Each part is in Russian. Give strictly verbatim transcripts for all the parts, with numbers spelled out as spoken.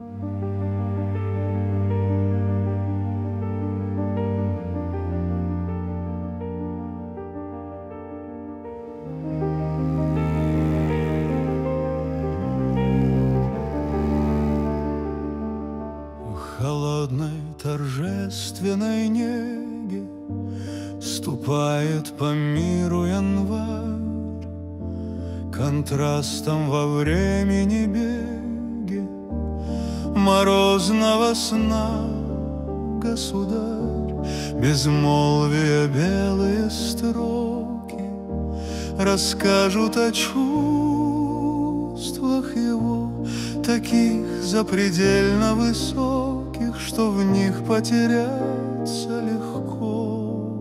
В холодной торжественной неге ступает по миру январь, контрастом во времени беге морозного сна. Государь, безмолвие белые строки расскажут о чувствах его, таких запредельно высоких, что в них потеряться легко.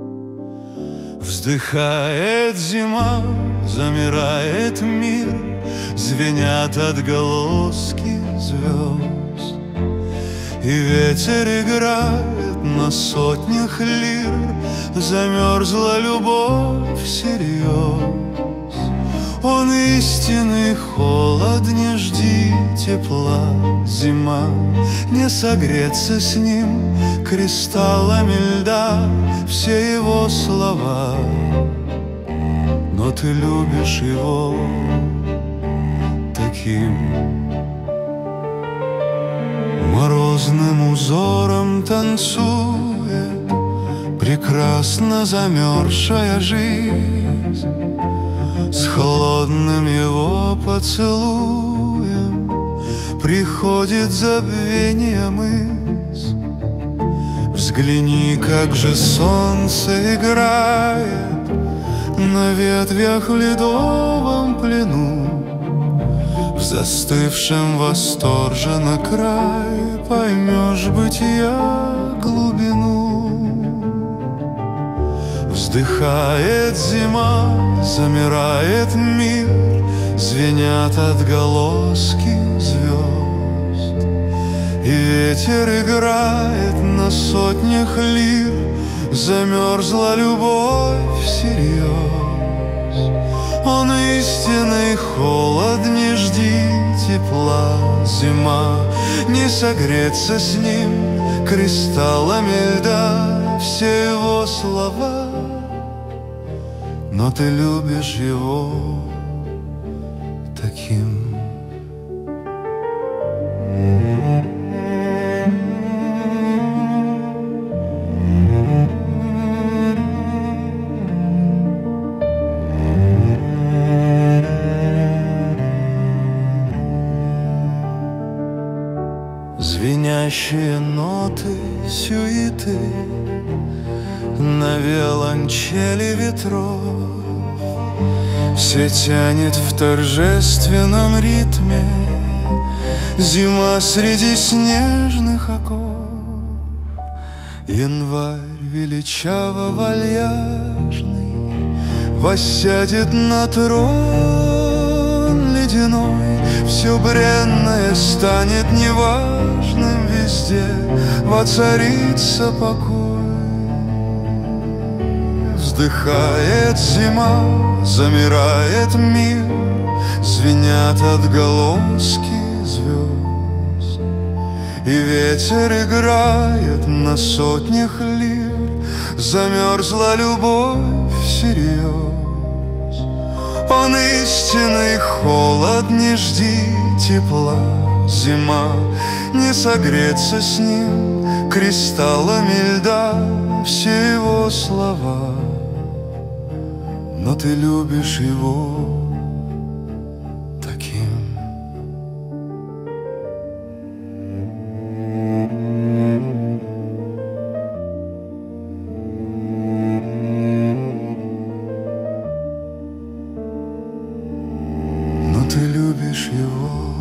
Вздыхает зима, замирает мир, звенят отголоски звезд, и ветер играет на сотнях лир, замерзла любовь всерьез. Он истинный холод, не жди тепла, зима, не согреться с ним кристаллами льда все его слова. Но ты любишь его таким. Морозным узором танцует прекрасно замерзшая жизнь, с холодным его поцелуем приходит забвение мысль. Взгляни, как же солнце играет на ветвях в ледовом плену, в застывшем восторженно край поймешь бытия глубину. Вздыхает зима, замирает мир, звенят отголоски звезд, и ветер играет на сотнях лир, замерзла любовь всерьез. Он истинный холод, не жди тепла, зима, не согреться с ним кристаллами льда все его слова. Но ты любишь его таким. Звенящие ноты сюиты на виолончели ветров все тянет в торжественном ритме зима среди снежных оков. Январь величаво вальяжный воссядет на трон ледяной, все бренное станет неважным, везде воцарится покой. Вздыхает зима, замирает мир, звенят отголоски звезд, и ветер играет на сотнях лир, замерзла любовь всерьез. Он истинный холод, не жди тепла, зима, не согреться с ним кристаллами льда все его слова. Но ты любишь его таким. Но ты любишь его